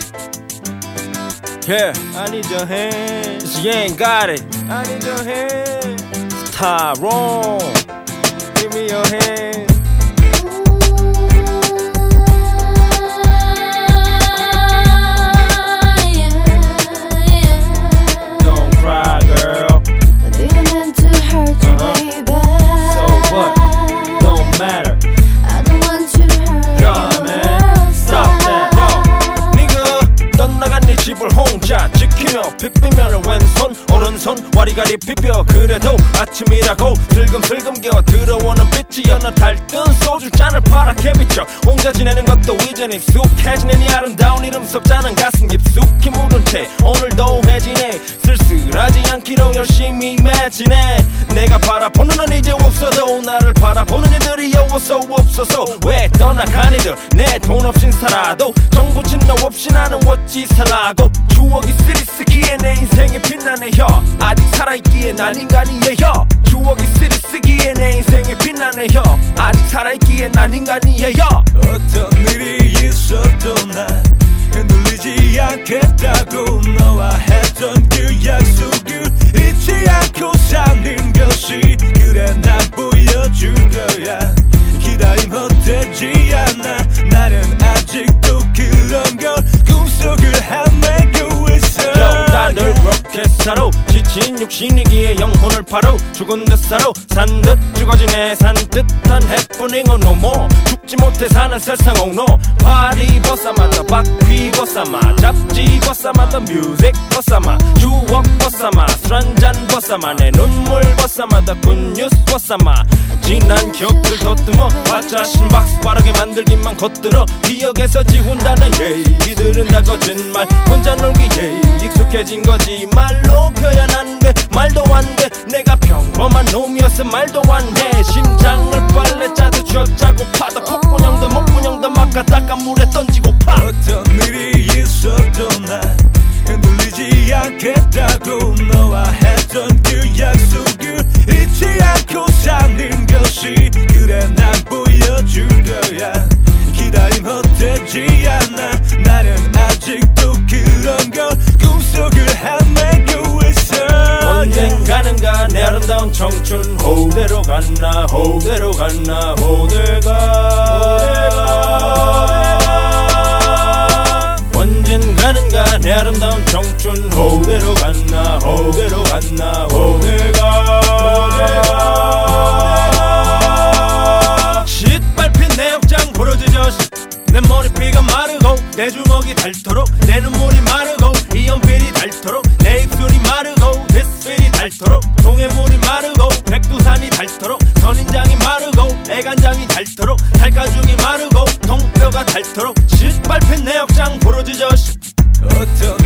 Yeah, I need your hand. Cause you ain't got it. I need your hand. It's Tyrone. Give me your hand. Don't cry, girl. I didn't mean to hurt you, baby. So what? Don't matter. I don't want you to hurt Nah, man. Stop that. Yo, 네가 떠나간 네 집을 혼자 지키며 빗비면은 왼손 오른손 와리가리 비벼. 그래도 아침이라고 슬금슬금 기어 들어오는 빛이 여느 달뜬 소주잔을 파랗게 비춰. 혼자 지내는 것도 이젠 익숙해지네. 네 아름다운 이름 속자는 가슴 깊숙이 묻은 채 오늘도 해지네. 쓸쓸하지 않기로 열심히 매지네. 내가 바라보는 넌 이제 없어도 나를 바라보는 이들이 어서 없어서 왜 떠나간 이들 내 돈 없인 살아도 정보진 너 없이 나는 어찌 살라고. 추억이 쓰리쓰기에 내 인생이 빛나네요. 아직 살아있기에 난 인간이에요. 추억이 쓰리쓰기에 내 인생이 빛나네요. 아직 살아있기에 난 인간이에요. 어떤 일이 있어도 난 흔들리지 않겠다고 너와 했던 그 약속을 잊지 않고 사는 것이 그래 난 보여줄 거야. 기다림 헛되지 않아. 나는 아직도 그런 걸 꿈속을 헤매고 있어. 다들 그렇게 살아. 지친 육신이기에 영혼을 팔아. 죽은 듯 살아 산듯 죽어지네. 산뜻한 해프닝은 no more. 죽지 못해 사는 세상 옥노. 파리 벗삼아 바퀴 벗삼아 잡지 벗삼아 더 뮤직 벗삼아 추억 벗삼아 술 한잔 벗삼아 내 눈물 벗삼아 더 굿뉴스 벗삼아 지난 기억들 더듬어 과자 심박수 빠르게 만들기만 겉들어. 기억에서 지운다는 얘기들은 다 거짓말. 혼자 놀기에 익숙해진 거지. 말로 표현 안 돼 말도 안 돼. 내가 평범한 놈이었어 말도 안 돼. 심장을 빨래 짜듯 쥐어짜고 파다. 콧구녕도 목구녕도 막아 닦아 물에 던지고 파. 어떤 일이 있어도 난 흔들리지 않겠다고 너와 했던 그 약속을 잊지 않고 사는 것이 그래 난 보여줄 거야. 기다림 헛되지 않아. 나는 아직도 그런 걸 꿈속을 헤매고 있어. 언젠가는가 내 아름다운 청춘 호대로 갔나 호대로 갔나 호대가. 언젠가는가 내 아름다운 청춘 호대로 갔나 호대로 갔나 호대가. 짓밟힌 내 옷장 부러지죠. 내 머리피가 마르고 내 주먹이 닳도록 내 눈물이 마르고 이 연필이 닳도록 내 입술이 마르고 빗술이 닳도록 동해물이 마르고 백두산이 닳도록 선인장이 마르고 애간장이 닳도록 살가죽이 마르고 통뼈가 닳도록 짓밟힌 내 옷장 부러지죠. 어떤